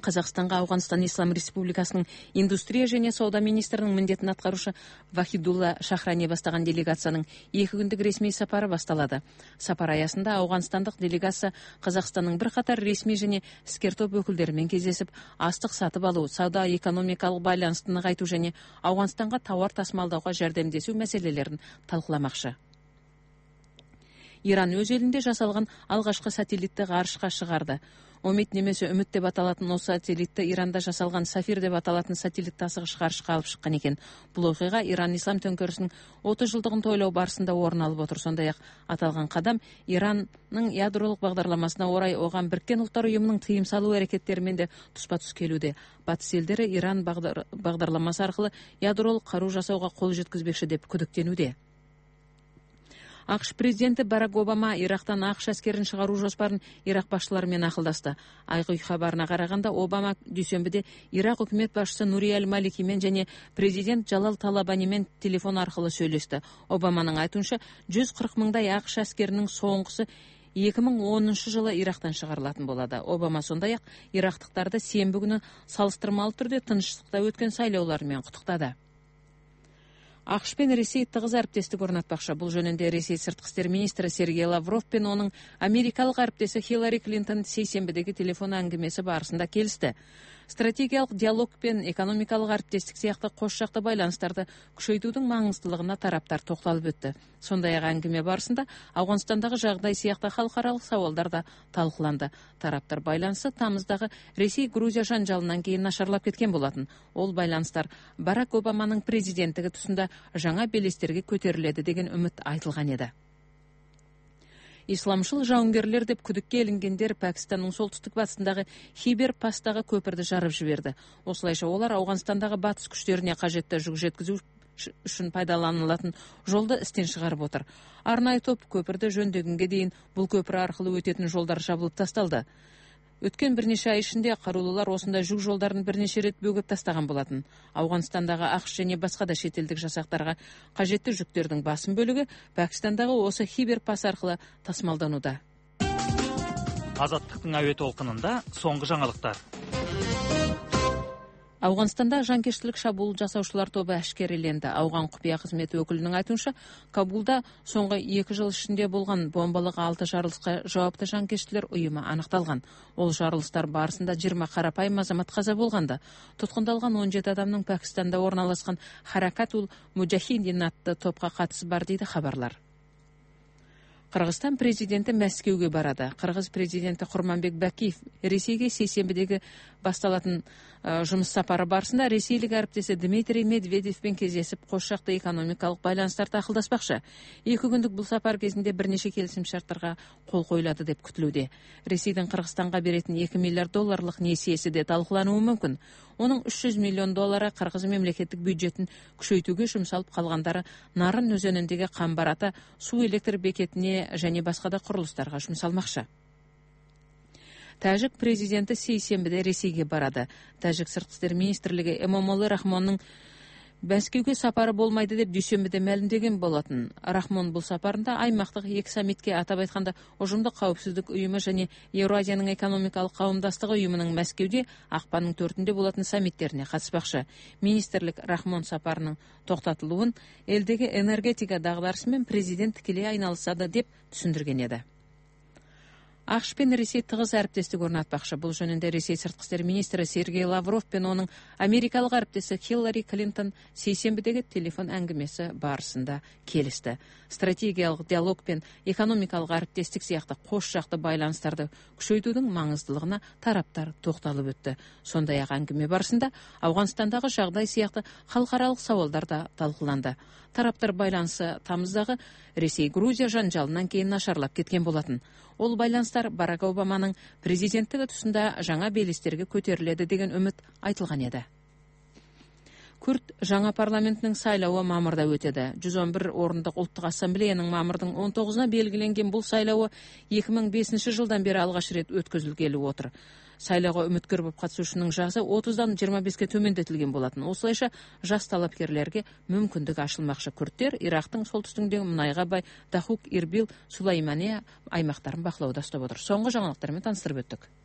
Қазақстанға Ауғанстан Ислам Республикасының индустрия және сауда министрінің міндетін атқарушы Вахидулла Шахрани бастаған делегацияның 2 күндік ресми сапары басталады. Сапар аясында ауғанстандық делегация Қазақстанның бірқатар ресми және іскер топ өкілдерімен кездесіп, астық сатып алу, сауда-экономикалық байланысты нығайту және Ауғанстанға тауар тасымалдауға жәрдемдесу мәселелерін талқыламақшы. Иран өз елінде жасалған алғашқы сателлитті ғарышқа шығарды. Омид немесе үміт деп аталатын осы сателлитті Иранда жасалған Сафир деп аталатын сателлит тасығыш ғарышқа алып шыққан екен. Бұл оқиға Иран ислам төңкерісінің 30 жылдығын тойлау барысында орын алып отыр. Сондай-ақ аталған қадам Иранның ядролық бағдарламасына орай оған Біріккен ұлттар ұйымының тыйым салу әрекеттерімен де тұспа-тұс келуде. Батыс елдері Иран бағдарламасы арқылы ядролық қару жасауға қол жеткізбекші деп күдіктенуде. ақш президенті Барак Обама Ирактан ақш әскерін шығару жоспарын Ирақ басшыларымен ақылдасты. Айғай хабарына қарағанда Обама дүйсенбіде Ирақ үкімет басшысы Нури Аль-Маликимен және президент Жалал Талабанимен телефон арқылы сөйлесті. Обаманың айтуынша 140 мыңдай ақш әскерінің соңғысы 2010 жылы Ирақтан шығарылатын болады. Обама сондай-ақ ирақтықтарды сенбі күні салыстырмалы түрде тыныштықта өткен сайлауларымен құттықтады. ақш пен Ресей тығыз әріптестік орнатпақшы. Бұл жөнінде Ресей сыртқы істер министрі Сергей Лавров пен оның америкалық әріптесі Хиллари Клинтон сейсенбідегі телефон әңгімесі барысында келісті. Стратегиялық диалог пен экономикалық әріптестік сияқты қос жақты байланыстарды күшейтудің маңыздылығына тараптар тоқталып өтті. Сондай-ақ әңгіме барысында Ауғанстандағы жағдай сияқты халықаралық сауалдар да талқыланды. Тараптар байланысы тамыздағы Ресей-Грузия жанжалынан кейін нашарлап кеткен болатын. Ол байланыстар Барак Обаманың президенттігі тұсында жаңа белестерге көтеріледі деген үміт айтылған еді. Исламшыл жауынгерлер деп күдікке ілінгендер Пәкістанның солтүстік батысындағы Хибер пастағы көпірді жарып жіберді. Осылайша олар Ауғанстандағы батыс күштеріне қажетті жүк жеткізу үшін пайдаланылатын жолды істен шығарып отыр. Арнайы топ көпірді жөндегенге дейін бұл көпір арқылы өтетін жолдар жабылып тасталды. Өткен бірнеше ай ішінде қарулылар осында жүк жолдарын бірнеше рет бөгіп тастаған болатын. Ауғанстандағы ақш және басқа да шетелдік жасақтарға қажетті жүктердің басым бөлігі Пәкістандағы осы Хибер пас арқылы тасымалдануда. Азаттықтың әуе толқынында соңғы жаңалықтар. Ауғанстанда жанкештілік шабуыл жасаушылар тобы әшкереленді. Ауған құпия қызметі өкілінің айтуынша, Кабулда соңғы 2 жыл ішінде болған бомбалық 6 жарылысқа жауапты жанкештілер ұйымы анықталған. Ол жарылыстар барысында 20 қарапайым азамат қаза болғанды. Тұтқындалған 17 адамның Пәкістанда орналасқан Харакат-ул Муджахидин атты топқа қатысы бар дейді хабарлар. Қырғызстан президенті Мәскеуге барады. Қырғыз президенті Құрманбек Бәкиев Ресейге сейсенбідегі басталатын жұмыс сапары барысында ресейлік әріптесі Дмитрий Медведевпен кездесіп, қос жақты экономикалық байланыстарды ақылдаспақшы. 2 күндік бұл сапар кезінде бірнеше келісімшарттарға қол қойылады деп күтілуде. Ресейдің Қырғызстанға беретін 2 миллиард долларлық несиесі де талқылануы мүмкін. Оның 300 миллион доллары Қырғыз мемлекеттік бюджетін күшейтуге жұмсалып, қалғандары Нарын өзеніндегі Қамбар-Ата су электр бекетіне және басқа да құрылыстарға жұмсалмақшы. Тәжік президенті сейсенбіде Ресейге барады. Тәжік сыртқы істер министрлігі Эмомалы Рахмонның Мәскеуге сапары болмайды деп дүйсенбіде мәлімдеген болатын. Рахмон бұл сапарында аймақтық 2 саммитке, атап айтқанда ұжымдық қауіпсіздік ұйымы және Еуразияның экономикалық қауымдастығы ұйымының Мәскеуде ақпанның 4-інде болатын саммиттеріне қатыспақшы. Министрлік Рахмон сапарының тоқтатылуын елдегі энергетика дағдарысымен президент тікелей айналысады деп түсіндірген еді. ақш пен Ресей тығыз әріптестік орнатпақшы. Бұл жөнінде Ресей сыртқы істер министрі Сергей Лавров пен оның америкалық әріптесі Хиллари Клинтон сейсенбідегі телефон әңгімесі барысында келісті. Стратегиялық диалог пен экономикалық әріптестік сияқты қос жақты байланыстарды күшейтудің маңыздылығына тараптар тоқталып өтті. Сондай-ақ әңгіме барысында Ауғанстандағы жағдай сияқты халықаралық сауалдар да талқыланды. Тараптар байланысы тамыздағы Ресей-Грузия жанжалынан кейін нашарлап кеткен болатын. Ол байланыстар Барак Обаманың президенттігі тұсында жаңа белестерге көтеріледі деген үміт айтылған еді. Күрд жаңа парламентінің сайлауы мамырда өтеді. 111 орындық ұлттық ассамблеяның мамырдың 19-на белгіленген бұл сайлауы 2005 жылдан бері алғаш рет өткізілгелі отыр. Сайлауға үміткер болып қатысушының жасы 30-дан 25-ке төмендетілген болатын. Осылайша жас талапкерлерге мүмкіндік ашылмақшы. Күрдтер Ирактың солтүстігіндегі мұнайға бай Дахук, Ирбил, Сулаймания аймақтарын бақылауда ұстап отыр. Соңғы жаңалықтармен таныстырып өттік.